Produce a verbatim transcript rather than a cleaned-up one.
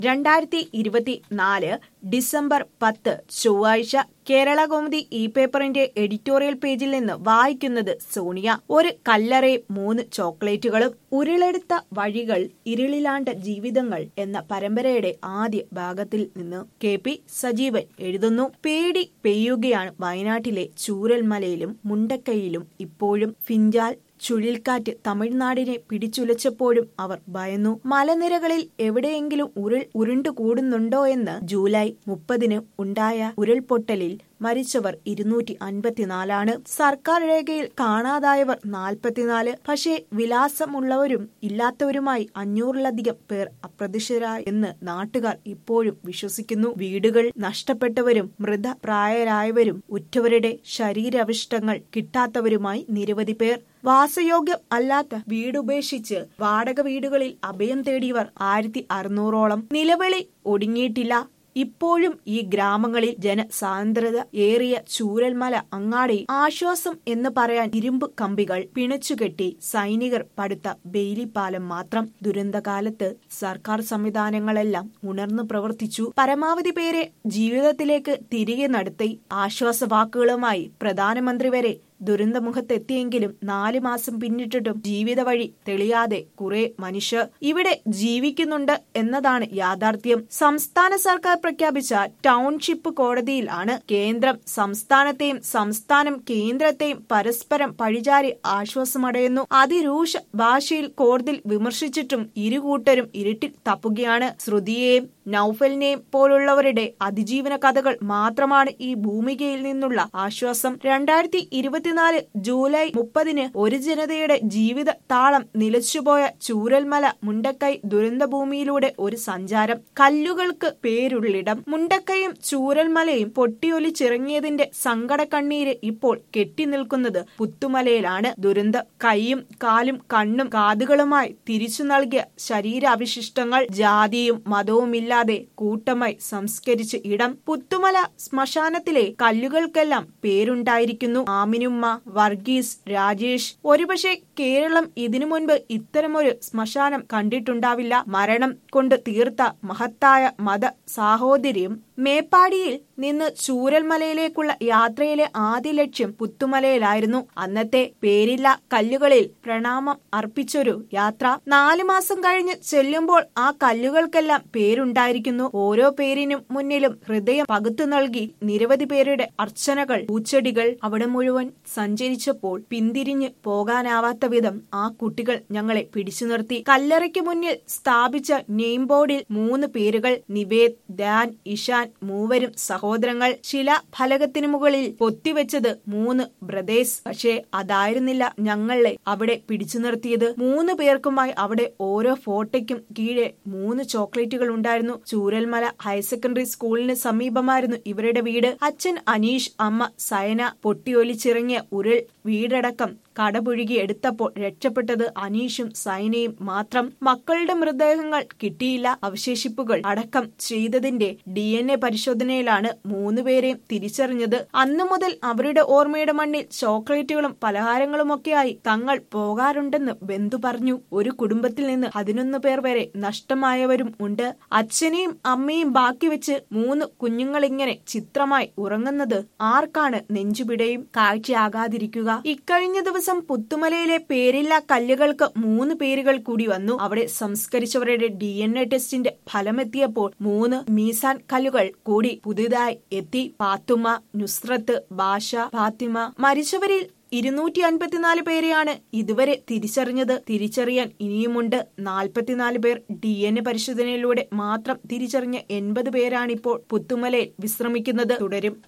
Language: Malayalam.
രണ്ടായിരത്തി ഇരുപത്തിനാല് ഡിസംബർ പത്ത് ചൊവ്വാഴ്ച കേരളകൗമുദി ഇ പേപ്പറിന്റെ എഡിറ്റോറിയൽ പേജിൽ നിന്ന് വായിക്കുന്നത് സോണിയ. ഒരു കല്ലറയും മൂന്ന് ചോക്ലേറ്റുകളും. ഉരുളെടുത്ത വഴികൾ, ഇരുളിലാണ്ട ജീവിതങ്ങൾ എന്ന പരമ്പരയുടെ ആദ്യ ഭാഗത്തിൽ നിന്ന് കെ പി സജീവൻ എഴുതുന്നു. പേടി പെയ്യുകയാണ് വയനാട്ടിലെ ചൂരൽമലയിലും മുണ്ടക്കൈയിലും. ഇപ്പോഴും ഫിഞ്ചാൽ ചുഴലിക്കാറ്റ് തമിഴ്നാടിനെ പിടിച്ചുലച്ചപ്പോഴും അവർ ഭയന്നു. മലനിരകളിൽ എവിടെയെങ്കിലും ഉരുൾ ഉരുണ്ടുകൂടുന്നുണ്ടോ എന്ന്. ജൂലൈ മുപ്പതിന് ഉണ്ടായ ഉരുൾപൊട്ടലിൽ മരിച്ചവർ ഇരുന്നൂറ്റി അൻപത്തിനാലാണ്. സർക്കാർ രേഖയിൽ കാണാതായവർ നാൽപ്പത്തിനാല്. പക്ഷേ വിലാസമുള്ളവരും ഇല്ലാത്തവരുമായി അഞ്ഞൂറിലധികം പേർ അപ്രത്യക്ഷരായി എന്ന് നാട്ടുകാർ ഇപ്പോഴും വിശ്വസിക്കുന്നു. വീടുകൾ നഷ്ടപ്പെട്ടവരും മൃതപ്രായരായവരും ഉറ്റവരുടെ ശരീരാവശിഷ്ടങ്ങൾ കിട്ടാത്തവരുമായി നിരവധി പേർ. വാസയോഗ്യം അല്ലാത്ത വീടുപേക്ഷിച്ച് വാടക വീടുകളിൽ അഭയം തേടിയവർ ആയിരത്തി അറുന്നൂറോളം. നിലവിളി ഒടുങ്ങിയിട്ടില്ല. ഇപ്പോഴും ഈ ഗ്രാമങ്ങളിൽ ജനസാന്ദ്രത ഏറിയ ചൂരൽമല അങ്ങാടി ആശ്വാസം എന്ന് പറയാൻ ഇരുമ്പ് കമ്പികൾ പിണച്ചുകെട്ടി സൈനികർ പടുത്ത ബെയിലിപ്പാലം മാത്രം. ദുരന്തകാലത്ത് സർക്കാർ സംവിധാനങ്ങളെല്ലാം ഉണർന്നു പ്രവർത്തിച്ചു. പരമാവധി പേരെ ജീവിതത്തിലേക്ക് തിരികെ നടത്തി. ആശ്വാസവാക്കുകളുമായി പ്രധാനമന്ത്രി വരെ ദുരന്തമുഖത്തെത്തിയെങ്കിലും നാലു മാസം പിന്നിട്ടിട്ടും ജീവിത വഴി തെളിയാതെ കുറെ മനുഷ്യർ ഇവിടെ ജീവിക്കുന്നുണ്ട് എന്നതാണ് യാഥാർത്ഥ്യം. സംസ്ഥാന സർക്കാർ പ്രഖ്യാപിച്ച ടൗൺഷിപ്പ് കോടതിയിൽ ആണ് കേന്ദ്രം സംസ്ഥാനത്തെയും സംസ്ഥാനം കേന്ദ്രത്തെയും പരസ്പരം പഴിചാരി ആശ്വാസമടയുന്നു. അതിരൂക്ഷ ഭാഷയിൽ കോടതിയിൽ വിമർശിച്ചിട്ടും ഇരുകൂട്ടരും ഇരുട്ടിൽ തപ്പുകയാണ്. ശ്രുതിയെയും നൌഫലിനെയും പോലുള്ളവരുടെ അതിജീവന കഥകൾ മാത്രമാണ് ഈ ഭൂമികയിൽ നിന്നുള്ള ആശ്വാസം. രണ്ടായിരത്തി ഇരുപത്തിനാല് ജൂലൈ മുപ്പതിന് ഒരു ജനതയുടെ ജീവിത താളം നിലച്ചുപോയ ചൂരൽമല മുണ്ടക്കൈ ദുരന്തഭൂമിയിലൂടെ ഒരു സഞ്ചാരം. കല്ലുകൾക്ക് പേരുള്ളിടം. മുണ്ടക്കൈയും ചൂരൽമലയും പൊട്ടിയൊലിച്ചിറങ്ങിയതിന്റെ സങ്കട കണ്ണീര് ഇപ്പോൾ കെട്ടിനിൽക്കുന്നത് പുത്തുമലയിലാണ്. ദുരന്തം കൈയും കാലും കണ്ണും കാതുകളുമായി തിരിച്ചു നൽകിയ ശരീരാവശിഷ്ടങ്ങൾ ജാതിയും മതവുമില്ല ാതെ കൂട്ടമായി സംസ്കരിച്ച ഇടം. പുത്തുമല ശ്മശാനത്തിലെ കല്ലുകൾക്കെല്ലാം പേരുണ്ടായിരിക്കുന്നു. ആമിനുമ്മ, വർഗീസ്, രാജേഷ്. ഒരുപക്ഷെ കേരളം ഇതിനു മുൻപ് ഇത്തരമൊരു ശ്മശാനം കണ്ടിട്ടുണ്ടാവില്ല. മരണം കൊണ്ട് തീർത്ത മഹത്തായ മത സാഹോദര്യം. മേപ്പാടിയിൽ നിന്ന് ചൂരൽമലയിലേക്കുള്ള യാത്രയിലെ ആദ്യ ലക്ഷ്യം പുത്തുമലയിലായിരുന്നു. അന്നത്തെ പേരില്ല കല്ലുകളിൽ പ്രണാമം അർപ്പിച്ചൊരു യാത്ര. നാലു മാസം കഴിഞ്ഞ് ചെല്ലുമ്പോൾ ആ കല്ലുകൾക്കെല്ലാം പേരുണ്ടായിരിക്കുന്നു. ഓരോ പേരിനും മുന്നിലും ഹൃദയം പകുത്തു നൽകി നിരവധി പേരുടെ അർച്ചനകൾ. പൂച്ചെടികൾ. അവിടെ മുഴുവൻ സഞ്ചരിച്ചപ്പോൾ പിന്തിരിഞ്ഞ് പോകാനാവാത്ത വിധം ആ കുട്ടികൾ ഞങ്ങളെ പിടിച്ചു നിർത്തി. കല്ലറയ്ക്ക് മുന്നിൽ സ്ഥാപിച്ച നെയിം ബോർഡിൽ മൂന്ന് പേരുകൾ. നിവേദ്, ദാൻ, ഇഷാൻ. മൂവരും സഹോദരങ്ങൾ. ശിലാഫലകത്തിനു മുകളിൽ പൊത്തിവെച്ചത് മൂന്ന് ബ്രദേഴ്സ്. പക്ഷേ അതായിരുന്നില്ല ഞങ്ങളെ അവിടെ പിടിച്ചു നിർത്തിയത്. മൂന്ന് പേർക്കുമായി അവിടെ ഓരോ ഫോട്ടോയ്ക്കും കീഴെ മൂന്ന് ചോക്ലേറ്റുകൾ ഉണ്ടായിരുന്നു. ചൂരൽമല ഹയർ സെക്കൻഡറി സ്കൂളിന് സമീപമായിരുന്നു ഇവരുടെ വീട്. അച്ഛൻ അനീഷ്, അമ്മ സയന. പൊട്ടിയൊലിച്ചിറങ്ങിയ ഉരുൾ വീടടക്കം കടപുഴുകി എടുത്തപ്പോൾ രക്ഷപ്പെട്ടത് അനീഷും സൈനയും മാത്രം. മക്കളുടെ മൃതദേഹങ്ങൾ കിട്ടിയില്ല. അവശേഷിപ്പുകൾ അടക്കം ചെയ്തതിന്റെ ഡി എൻ എ പരിശോധനയിലാണ് മൂന്നുപേരെയും തിരിച്ചറിഞ്ഞത്. അന്നു മുതൽ അവരുടെ ഓർമ്മയുടെ മണ്ണിൽ ചോക്ലേറ്റുകളും പലഹാരങ്ങളുമൊക്കെയായി തങ്ങൾ പോകാറുണ്ടെന്ന് ബന്ധു പറഞ്ഞു. ഒരു കുടുംബത്തിൽ നിന്ന് പതിനൊന്ന് പേർ വരെ നഷ്ടമായവരും ഉണ്ട്. അച്ഛനെയും അമ്മയും ബാക്കി വെച്ച് മൂന്ന് കുഞ്ഞുങ്ങളിങ്ങനെ ചിത്രമായി ഉറങ്ങുന്നത് ആർക്കാണ് നെഞ്ചുപിടയും കാഴ്ചയാകാതിരിക്കുക? ഇക്കഴിഞ്ഞ ദിവസം പുത്തുമലയിലെ പേരില്ല കല്ലുകൾക്ക് മൂന്ന് പേരുകൾ കൂടി വന്നു. അവിടെ സംസ്കരിച്ചവരുടെ ഡി എൻ എ ടെസ്റ്റിന്റെ ഫലമെത്തിയപ്പോൾ മൂന്ന് മീസാൻ കല്ലുകൾ കൂടി പുതുതായി എത്തി. പാത്തുമ്മ, നുസ്രത്ത്, ബാഷ, ഫാത്തിമ. മരിച്ചവരിൽ ഇരുന്നൂറ്റി അൻപത്തിനാല് പേരെയാണ് ഇതുവരെ തിരിച്ചറിഞ്ഞത്. തിരിച്ചറിയാൻ ഇനിയുമുണ്ട്. നാൽപ്പത്തിനാല് പേർ. ഡി എൻ എ പരിശോധനയിലൂടെ മാത്രം തിരിച്ചറിഞ്ഞ എൺപത് പേരാണിപ്പോൾ പുത്തുമലയിൽ വിശ്രമിക്കുന്നത്. തുടരും.